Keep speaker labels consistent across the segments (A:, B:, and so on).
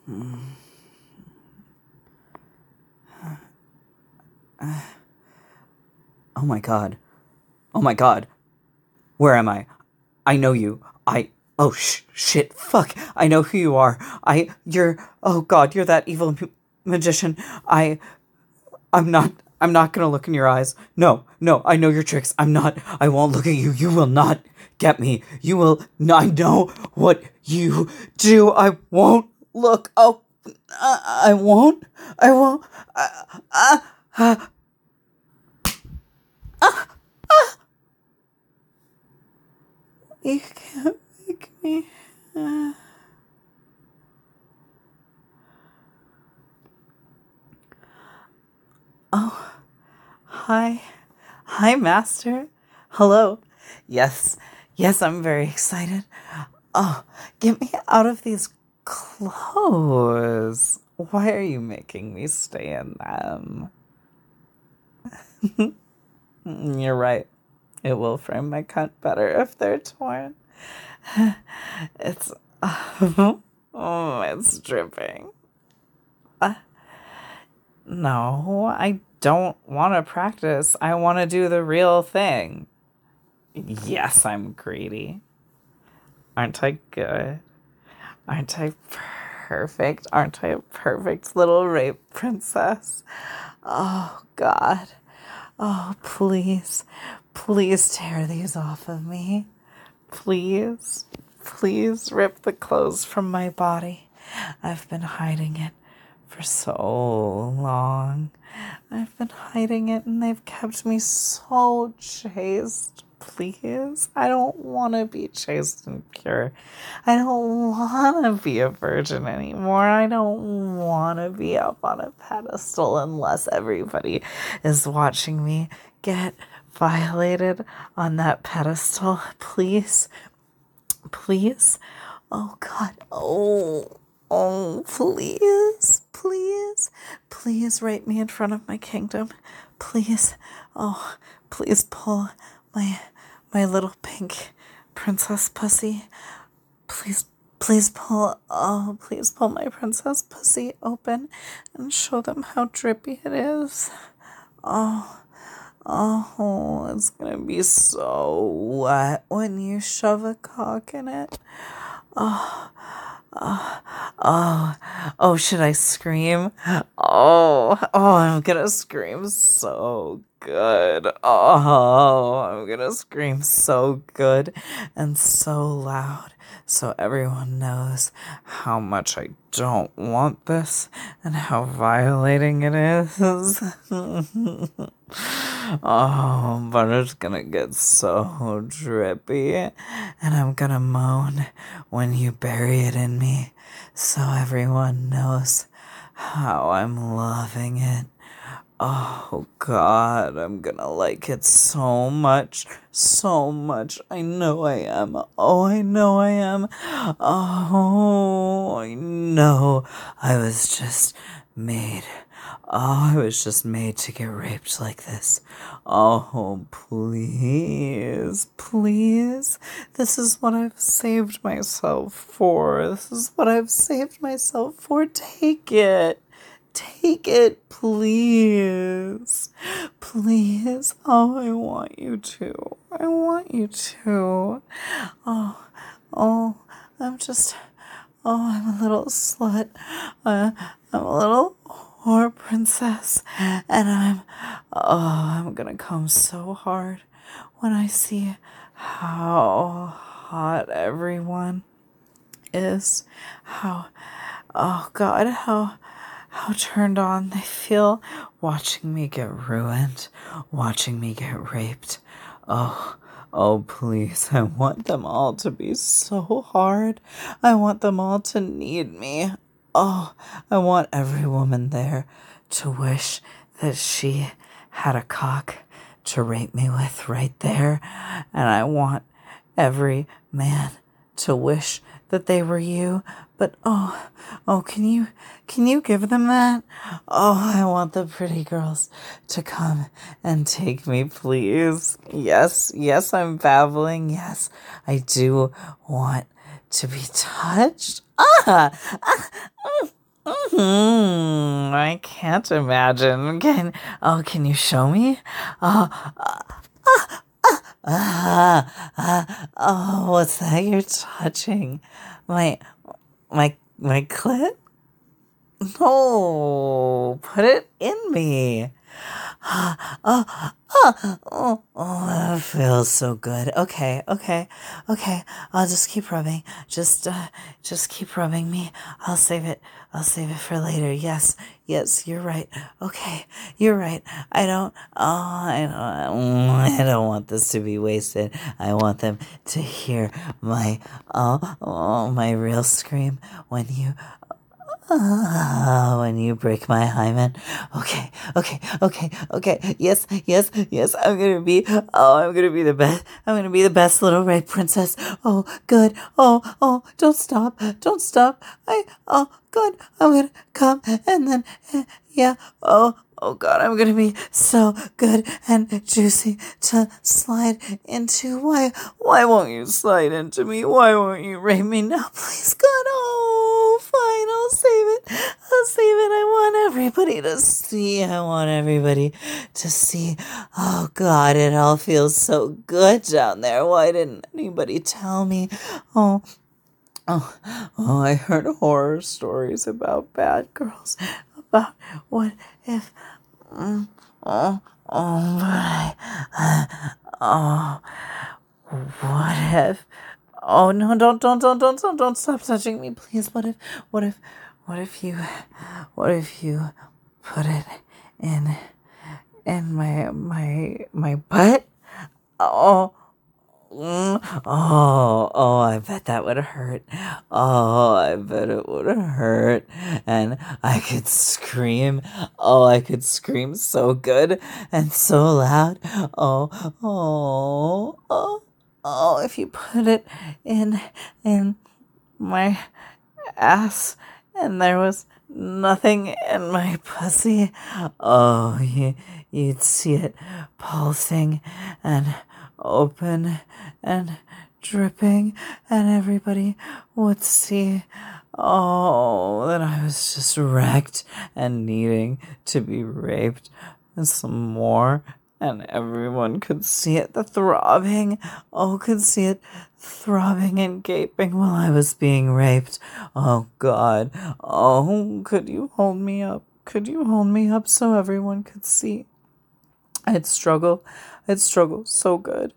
A: Oh my god. Oh my god. Where am I? I know you. Oh, shit, fuck. I know who you are. Oh god, you're that evil magician. I'm not gonna look in your eyes. No, I know your tricks. I won't look at you. You will not get me. I know what you do. I won't look. Oh, I won't. I won't. You can't make me. Oh, hi. Hi, Master. Hello. Yes, I'm very excited. Oh, get me out of these clothes. Why are you making me stay in them? You're right. It will frame my cunt better if they're torn. It's. Oh, it's dripping. No, I don't want to practice. I want to do the real thing. Yes, I'm greedy. Aren't I good? Aren't I perfect? Aren't I a perfect little rape princess? Oh, God. Oh, please. Please tear these off of me. Please. Please rip the clothes from my body. I've been hiding it for so long. I've been hiding it and they've kept me so chaste. Please. I don't want to be chaste and pure. I don't want to be a virgin anymore. I don't want to be up on a pedestal unless everybody is watching me get violated on that pedestal. Please. Please. Oh, God. Oh, please, please rape me in front of my kingdom. Please, oh, please pull my little pink princess pussy. Please pull my princess pussy open and show them how drippy it is. Oh, it's gonna be so wet when you shove a cock in it. Oh, should I scream? I'm gonna scream so good. Oh, I'm gonna scream so good and so loud so everyone knows how much I don't want this and how violating it is. Oh, but it's gonna get so drippy, and I'm gonna moan when you bury it in me so everyone knows how I'm loving it. Oh, God, I'm gonna like it so much, so much. I know I am. Oh, I know I am. Oh, I know I was just made. Oh, I was just made to get raped like this. Oh, please, please. This is what I've saved myself for. This is what I've saved myself for. Take it. Take it, please. Please. Oh, I want you to. I want you to. Oh, I'm just. Oh, I'm a little slut. I'm a little whore princess. And I'm gonna come so hard when I see how hot everyone is. Oh God, how turned on they feel watching me get ruined, watching me get raped. Oh, please, I want them all to be so hard. I want them all to need me. Oh, I want every woman there to wish that she had a cock to rape me with right there. And I want every man to wish that they were you. But can you give them that? Oh, I want the pretty girls to come and take me, please. Yes, I'm babbling. Yes, I do want to be touched. I can't imagine. Can you show me? Oh, what's that you're touching? My, my clit? No, put it in me. That feels so good. Okay. I'll just keep rubbing. Just keep rubbing me. I'll save it. I'll save it for later. Yes, you're right. Okay, you're right. I don't want this to be wasted. I want them to hear my real scream when you break my hymen. Okay. Yes. I'm gonna be the best. I'm gonna be the best little red princess. Oh, good. Don't stop. Good. I'm gonna come and then, yeah. Oh God, I'm gonna be so good and juicy to slide into. Why won't you slide into me? Why won't you rape me now, please, God? Oh, fine, I'll save it. I want everybody to see. Oh God, it all feels so good down there. Why didn't anybody tell me? Oh, I heard horror stories about bad girls. About what if, what if, oh no, don't stop touching me, please. What if you put it in my butt? Oh, I bet that would hurt. Oh, I bet it would hurt. And I could scream. Oh, I could scream so good and so loud. If you put it in my ass and there was nothing in my pussy. Oh, you'd see it pulsing and open and dripping, and everybody would see, that I was just wrecked and needing to be raped and some more. And everyone could see it, could see it throbbing and gaping while I was being raped. Oh God. Oh, could you hold me up? So everyone could see? I'd struggle so good.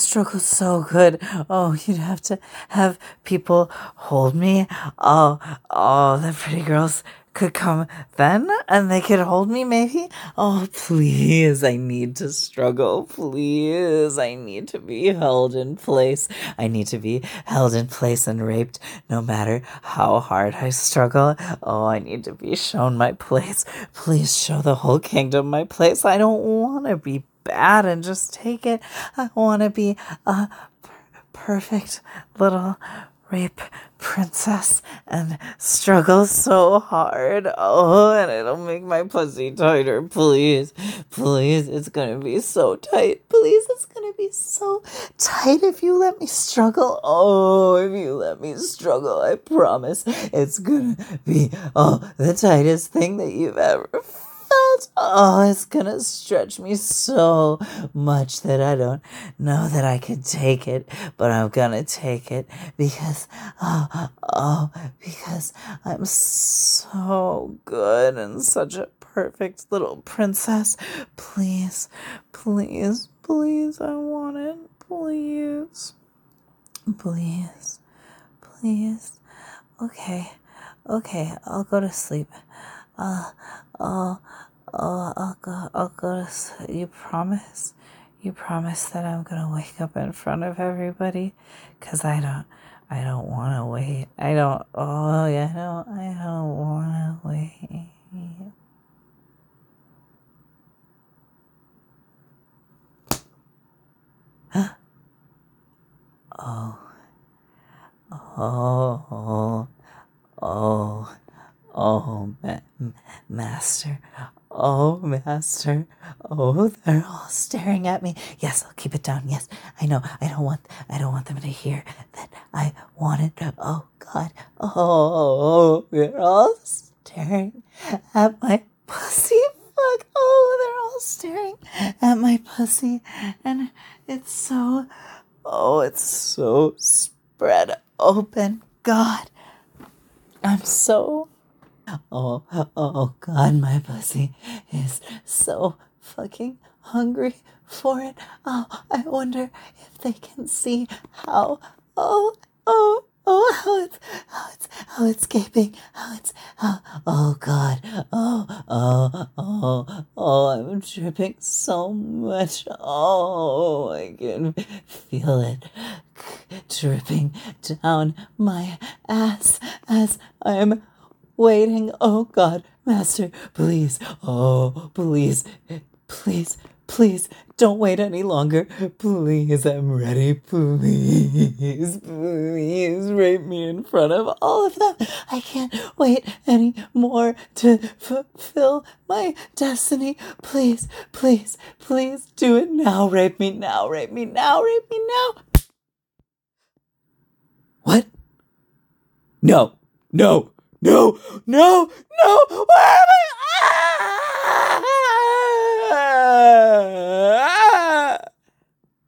A: Oh, you'd have to have people hold me. The pretty girls could come then and they could hold me maybe. Oh, please, I need to struggle. Please, I need to be held in place. I need to be held in place and raped no matter how hard I struggle. Oh, I need to be shown my place. Please show the whole kingdom my place. I don't want to be bad and just take it. I want to be a perfect little rape princess and struggle so hard. Oh, and it'll make my pussy tighter. Please, it's gonna be so tight. Please, it's gonna be so tight if you let me struggle. Oh, if you let me struggle, I promise it's gonna be the tightest thing that you've ever felt. Oh, it's gonna stretch me so much that I don't know that I can take it, but I'm gonna take it because because I'm so good and such a perfect little princess. Please, I want it. Please. Okay, I'll go to sleep. I'll go to sleep. You promise? You promise that I'm gonna wake up in front of everybody? 'Cause I don't want to wait. I don't want to wait. Master. Master. Oh, they're all staring at me. Yes, I'll keep it down. Yes, I know. I don't want them to hear that I want it. Oh God. Oh, they're all staring at my pussy. Fuck. Oh, they're all staring at my pussy. And it's so spread open. God, I'm so. Oh, God, my pussy is so fucking hungry for it. Oh, I wonder if they can see how. How it's gaping. Oh, God. I'm dripping so much. Oh, I can feel it dripping down my ass as I'm waiting. Oh, God, Master, please. Oh, please, don't wait any longer. Please, I'm ready. Please, rape me in front of all of them. I can't wait anymore to fulfill my destiny. Please, do it now. Rape me now. What? No. Where am I